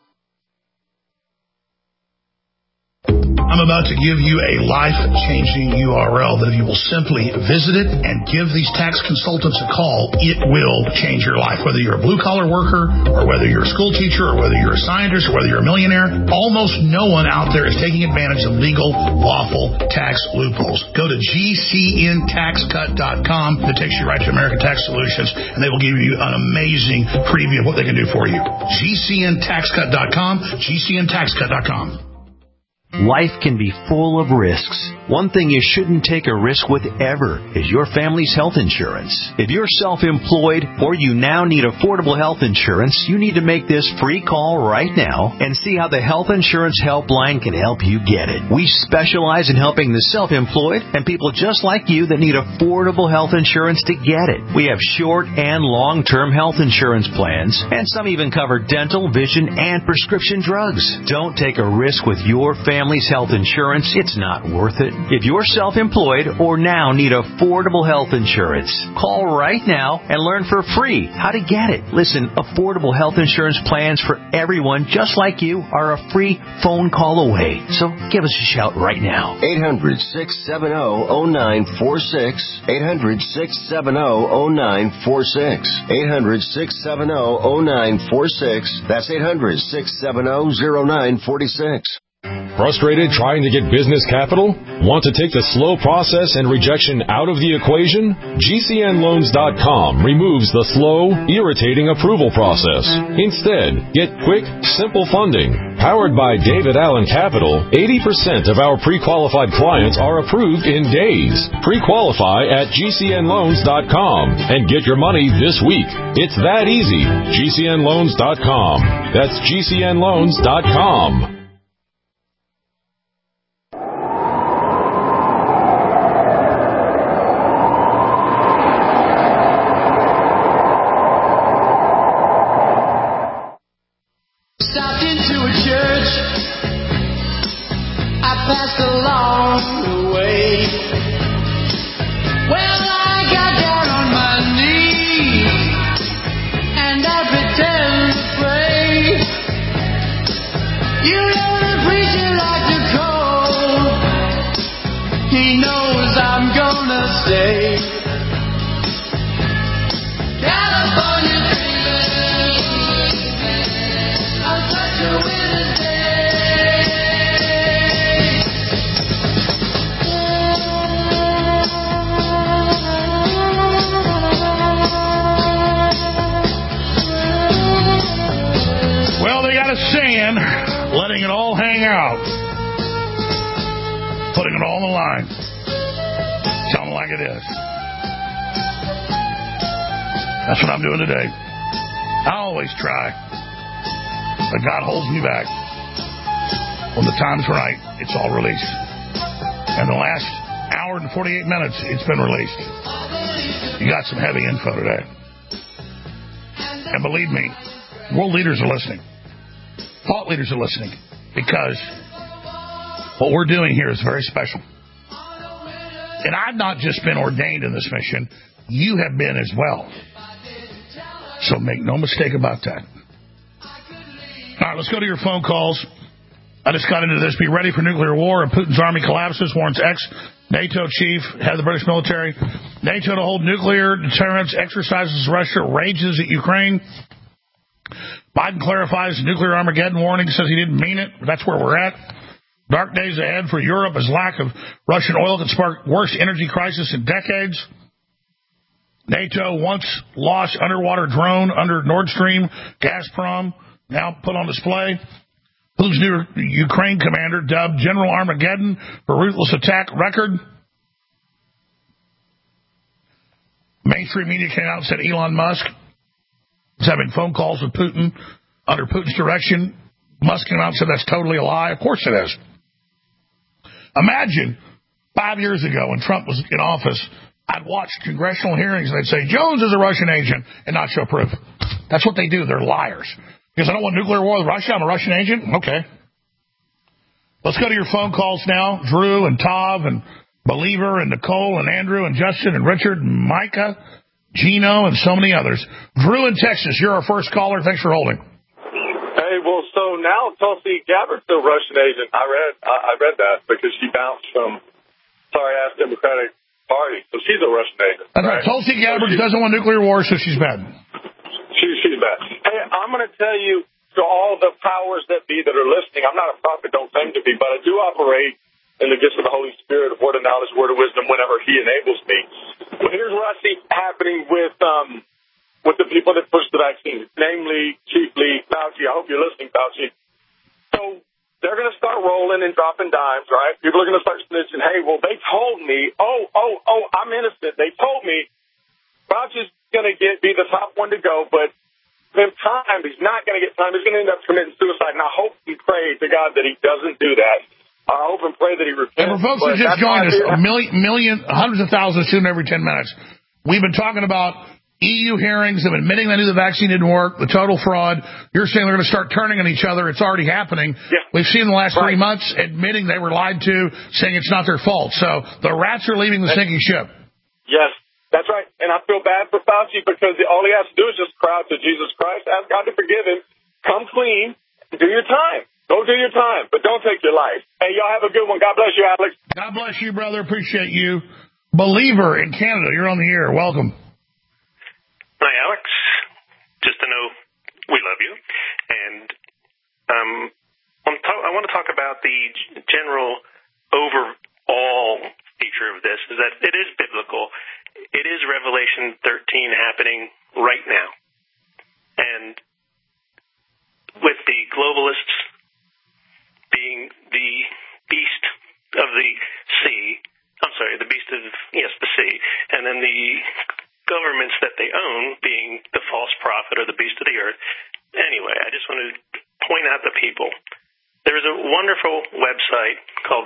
Speaker 3: I'm about to give you a life-changing URL that if you will simply visit it and give these tax consultants a call, it will change your life. Whether you're a blue-collar worker or whether you're a school teacher or whether you're a scientist or whether you're a millionaire, almost no one out there is taking advantage of legal, lawful tax loopholes. Go to GCNTaxCut.com. It takes you right to American Tax Solutions, and they will give you an amazing preview of what they can do for you. GCNTaxCut.com, GCNTaxCut.com.
Speaker 4: Life can be full of risks. One thing you shouldn't take a risk with ever is your family's health insurance. If you're self-employed or you now need affordable health insurance, you need to make this free call right now and see how the Health Insurance Helpline can help you get it. We specialize in helping the self-employed and people just like you that need affordable health insurance to get it. We have short and long-term health insurance plans, and some even cover dental, vision, and prescription drugs. Don't take a risk with your family's health insurance. It's not worth it. If you're self-employed or now need affordable health insurance, call right now and learn for free how to get it. Listen, affordable health insurance plans for everyone just like you are a free phone call away. So give us a shout right now.
Speaker 19: 800-670-0946. 800-670-0946. 800-670-0946. That's 800-670-0946.
Speaker 23: Frustrated trying to get business capital? Want to take the slow process and rejection out of the equation? GCNLoans.com removes the slow, irritating approval process. Instead, get quick, simple funding. Powered by David Allen Capital, 80% of our pre-qualified clients are approved in days. Pre-qualify at GCNLoans.com and get your money this week. It's that easy. GCNLoans.com. That's GCNLoans.com.
Speaker 3: Letting it all hang out. Putting it all on the line. Telling it like it is. That's what I'm doing today. I always try. But God holds me back. When the time's right, it's all released. And the last hour and 48 minutes, it's been released. You got some heavy info today. And believe me, world leaders are listening. Thought leaders are listening, because what we're doing here is very special. And I've not just been ordained in this mission, you have been as well. So make no mistake about that. All right, let's go to your phone calls. I just got into this. Be ready for nuclear war. If Putin's army collapses, warns ex-NATO chief, head of the British military. NATO to hold nuclear deterrence exercises Russia, rages at Ukraine. Biden clarifies nuclear Armageddon warning, says he didn't mean it. That's where we're at. Dark days ahead for Europe as lack of Russian oil could spark worst energy crisis in decades. NATO once lost underwater drone under Nord Stream. Gazprom now put on display. Putin's new Ukraine commander dubbed General Armageddon for ruthless attack record. Mainstream media came out and said Elon Musk is having phone calls with Putin under Putin's direction. Musk came out and said that's totally a lie. Of course it is. Imagine 5 years ago when Trump was in office, I'd watch congressional hearings and they'd say Jones is a Russian agent and not show proof. That's what they do. They're liars. Because I don't want nuclear war with Russia. I'm a Russian agent. Okay. Let's go to your phone calls now. Drew and Tav and Believer and Nicole and Andrew and Justin and Richard and Micah, Gino and so many others. Drew in Texas, you're our first caller. Thanks for holding.
Speaker 2: Hey, well, so now Tulsi Gabbard's a Russian agent. I read that because she bounced from sorry-ass Democratic Party, so she's a Russian agent.
Speaker 3: That's right. Tulsi Gabbard doesn't want nuclear war, so she's bad.
Speaker 2: She's bad. Hey, I'm going to tell you to all the powers that be that are listening, I'm not a prophet, don't claim to be, but I do operate in the gifts of the Holy Spirit, word of knowledge, word of wisdom, whenever He enables me. Well, here's what I see happening with the people that push the vaccine, namely, chiefly, Fauci. I hope you're listening, Fauci. So they're going to start rolling and dropping dimes, right? People are going to start snitching. Hey, well, they told me, I'm innocent. They told me Fauci's going to be the top one to go, but in time, he's not going to get time. He's going to end up committing suicide. And I hope and pray to God that he doesn't do that. I hope and pray that he repents.
Speaker 3: And for folks that just joined us, hundreds of thousands tune every 10 minutes. We've been talking about EU hearings, them admitting they knew the vaccine didn't work, the total fraud. You're saying they're going to start turning on each other. It's already happening. Yeah. We've seen in the last 3 months admitting they were lied to, saying it's not their fault. So the rats are leaving the sinking ship.
Speaker 2: Yes, that's right. And I feel bad for Fauci because all he has to do is just cry out to Jesus Christ, ask God to forgive him, come clean, do your time. Go do your time, but don't take your life. Hey, y'all have a good one. God bless you, Alex.
Speaker 3: God bless you, brother. Appreciate you. Believer in Canada, you're on the air. Welcome.
Speaker 6: Hi, Alex. Just to know we love you. And I want to talk about the general overall feature of this, is that it is biblical. It is Revelation 13 happening right now. And with the globalists being the beast of the sea, the sea, and then the governments that they own being the false prophet or the beast of the earth. Anyway, I just want to point out to people, there is a wonderful website called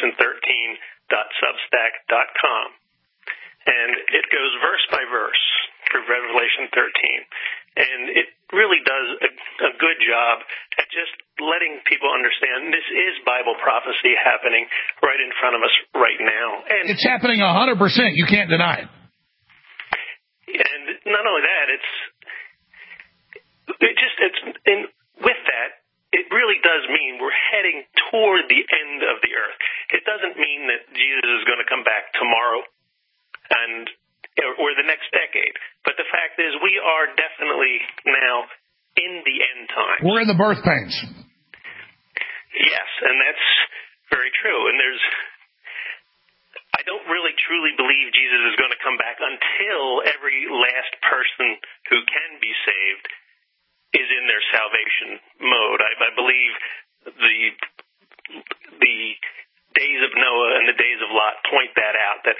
Speaker 6: revelation13.substack.com, and it goes verse by verse through Revelation 13, and it really does a good job at just letting people understand this is Bible prophecy happening right in front of us right now. And
Speaker 3: it's happening 100%. You can't deny it.
Speaker 6: And not only that, with that, it really does mean we're heading toward the end of the earth. It doesn't mean that Jesus is going to come back tomorrow or the next decade. But the fact is, we are definitely now in the end time.
Speaker 3: We're in the birth pains.
Speaker 6: Yes, and that's very true. And I don't really truly believe Jesus is going to come back until every last person who can be saved is in their salvation mode. I believe the days of Noah and the days of Lot point that out, that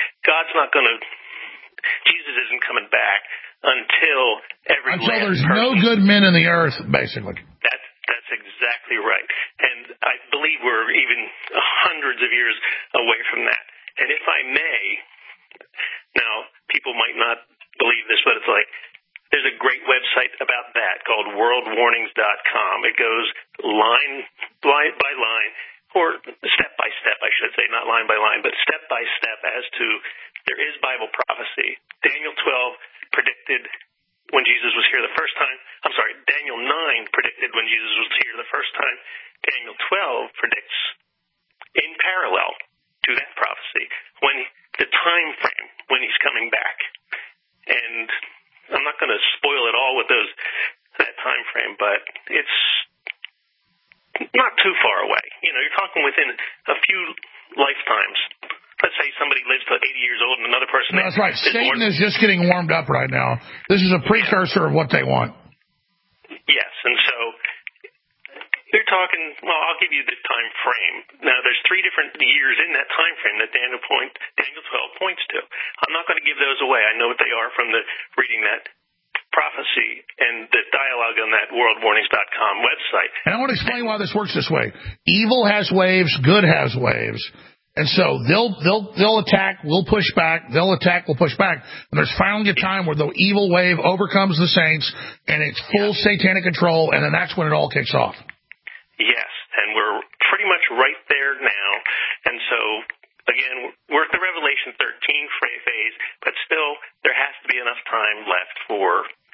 Speaker 6: Jesus isn't coming back until
Speaker 3: there's no good men in the earth, basically.
Speaker 6: That's exactly right. And I believe we're even hundreds of years away from that. And if I may, now people might not believe this, but it's like there's a great website about that called worldwarnings.com. It goes line by line, or step by step, I should say, not line by line, but step by step as to there is Bible prophecy. Daniel 12 predicted when Jesus was here the first time. Daniel 9 predicted when Jesus was here the first time. Daniel 12 predicts in parallel to that prophecy when the time frame when he's coming back. And I'm not going to spoil it all with that time frame, but it's not too far away. You're talking within a few lifetimes. Let's say somebody lives to 80 years old and another person...
Speaker 3: No, that's right. Satan is just getting warmed up right now. This is a precursor of what they want.
Speaker 6: Yes, and so you're talking, well, I'll give you the time frame. Now, there's 3 different years in that time frame that Daniel 12 points to. I'm not going to give those away. I know what they are from reading that prophecy and the dialogue on that worldwarnings.com website.
Speaker 3: And I want to explain why this works this way. Evil has waves, good has waves. And so they'll attack, we'll push back, they'll attack, we'll push back. And there's finally a time where the evil wave overcomes the saints, and it's full satanic control, and then that's when it all kicks off.
Speaker 6: Yes, and we're pretty much right there now. And so, again, we're at the Revelation 13 phase, but still there has to be enough time left for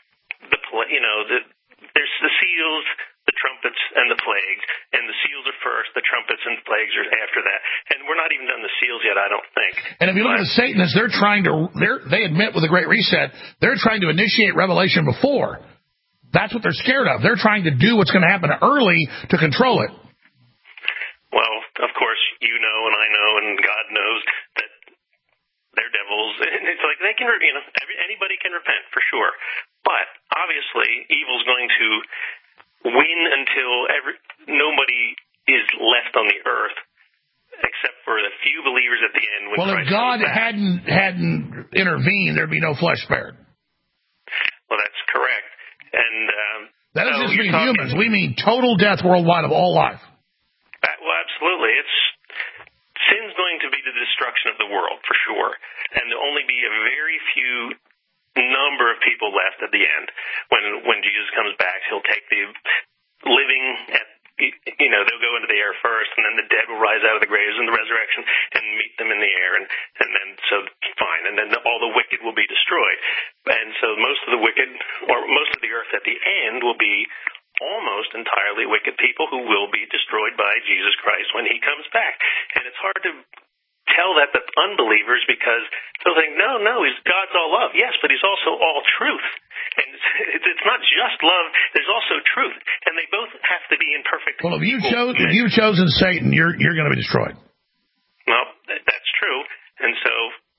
Speaker 6: there's the seals, the trumpets, and the plagues. And the seals are first, the trumpets and the plagues are after that. And we're not even done the seals yet, I don't think.
Speaker 3: And if you look at the Satanists, they admit with the Great Reset, they're trying to initiate revelation before. That's what they're scared of. They're trying to do what's going to happen early to control it.
Speaker 6: Well, of course, you know and I know and God knows that they're devils. And it's like they can, anybody can repent for sure. But obviously, evil's going to win until nobody is left on the earth, except for the few believers at the end. When
Speaker 3: Christ if God hadn't intervened, there'd be no flesh spared.
Speaker 6: Well, that's correct. And
Speaker 3: that doesn't just mean humans. We mean total death worldwide of all life.
Speaker 6: Well, absolutely. Sin's going to be the destruction of the world, for sure. And there'll only be a very few number of people left at the end. When Jesus comes back, he'll take the living they'll go into the air first, and then the dead will rise out of the graves in the resurrection and meet them in the air, and then so fine, and then all the wicked will be destroyed. And so most of the wicked, or most of the earth at the end, will be almost entirely wicked people who will be destroyed by Jesus Christ when he comes back. And it's hard to tell that to unbelievers because they'll think, no, God's all love. Yes, but he's also all truth. And it's not just love, there's also truth. And they both have to be in perfect...
Speaker 3: Well, if you've chosen Satan, you're going to be destroyed.
Speaker 6: Well, that's true. And so...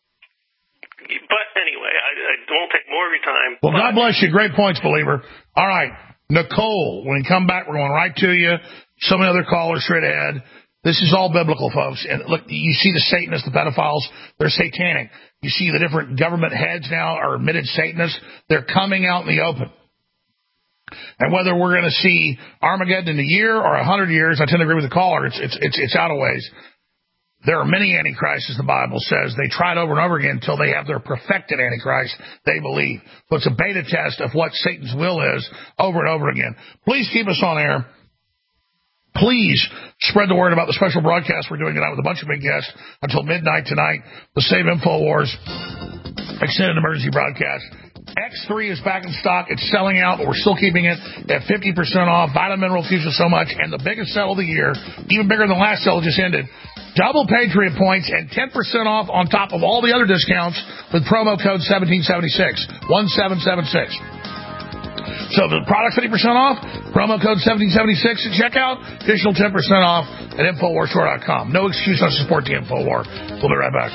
Speaker 6: But anyway, I won't take more of your time.
Speaker 3: Well, God bless you. Great points, believer. All right, Nicole, when you come back, we're going right to you. So many other callers straight ahead. This is all biblical, folks. And look, you see the Satanists, the pedophiles, they're satanic. You see the different government heads now are admitted Satanists. They're coming out in the open. And whether we're going to see Armageddon in a year or 100 years, I tend to agree with the caller, it's out of ways. There are many antichrists, as the Bible says. They try it over and over again until they have their perfected antichrist, they believe. So it's a beta test of what Satan's will is over and over again. Please keep us on air. Please spread the word about the special broadcast we're doing tonight with a bunch of big guests until midnight tonight. The Save InfoWars Extended Emergency Broadcast. X3 is back in stock. It's selling out, but we're still keeping it at 50% off. Vitamin Mineral Fusion so much. And the biggest sale of the year, even bigger than the last sale just ended, double Patriot points and 10% off on top of all the other discounts with promo code 1776, 1776. So the product's 50% off, promo code 1776 at checkout, additional 10% off at InfoWarsStore.com. No excuse not to support the InfoWar. We'll be right back.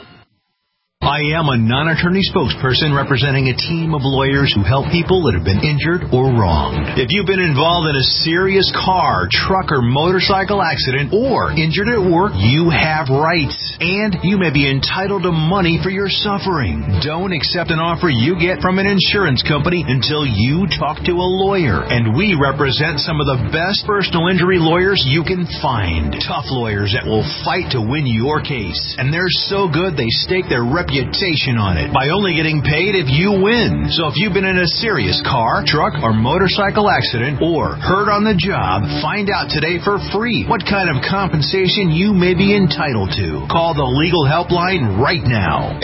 Speaker 4: I am a non-attorney spokesperson representing a team of lawyers who help people that have been injured or wronged. If you've been involved in a serious car, truck, or motorcycle accident or injured at work, you have rights, and you may be entitled to money for your suffering. Don't accept an offer you get from an insurance company until you talk to a lawyer, and we represent some of the best personal injury lawyers you can find. Tough lawyers that will fight to win your case, and they're so good they stake their reputation on it by only getting paid if you win. So if you've been in a serious car, truck, or motorcycle accident or hurt on the job, find out today for free what kind of compensation you may be entitled to. Call the legal helpline right now.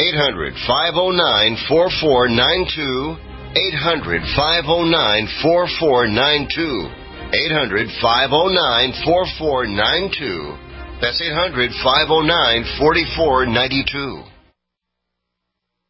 Speaker 7: 800-509-4492. 800-509-4492. 800-509-4492. That's 800-509-4492.